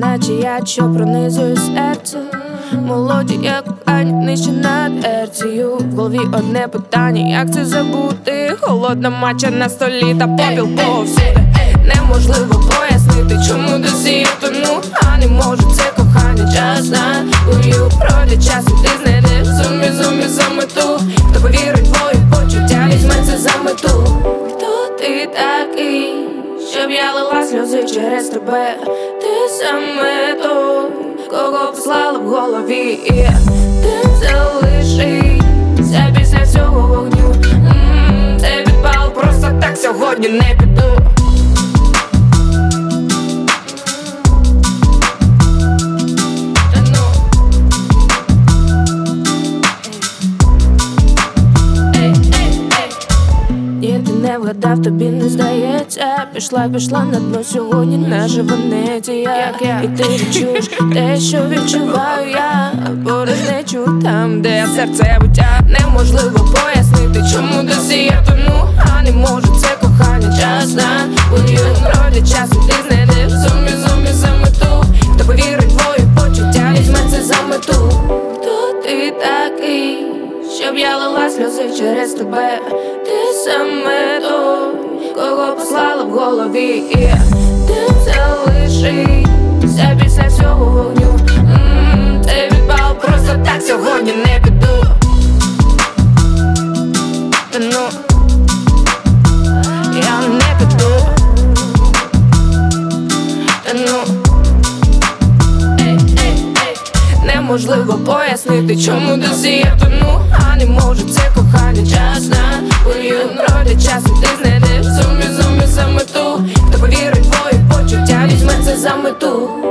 наче яд, що пронизує серце. Мелодія кохання нижче над ерцією. В голові одне питання, як це забути? Холодна матча на столі та попіл повсюди. Неможливо пояснити, чому досі я тону, а не можу, це кохання. Час на урю, пройде час і ти знайдеш зумі за мету. Хто повірить в твої почуття, візьме це за мету. Хто ти такий, щоб я лила сльози через тебе? Ти саме той, кого послала в голові. Ти залишися після всього вогню. Це підпал, просто так сьогодні не піду. Не вгадав, тобі не здається. Пішла на дно сьогодні, наживо не тія. І ти відчуєш те, що відчуваю я. Порожнечу там, де серце буття. Неможливо пояснити, чому досі я тону, а не можу, це кохання. Час на урю, пройде час і ти знайдеш зумі за мету. Хто повірить в твої почуття, візьме це за мету. Хто ти такий, щоб я лила сльози через тебе? Ти саме той, кого послала в голові. Ти залишися після всього вогню. Ти відпав, просто так сьогодні не піду. Та ну, я не піду. Та ну, неможливо пояснити, чому досі я тону, а не можу, це кохання. Час на урю, пройде час і ти знайдеш зумі за мету. Хто повірить в твої почуття, візьме це за мету.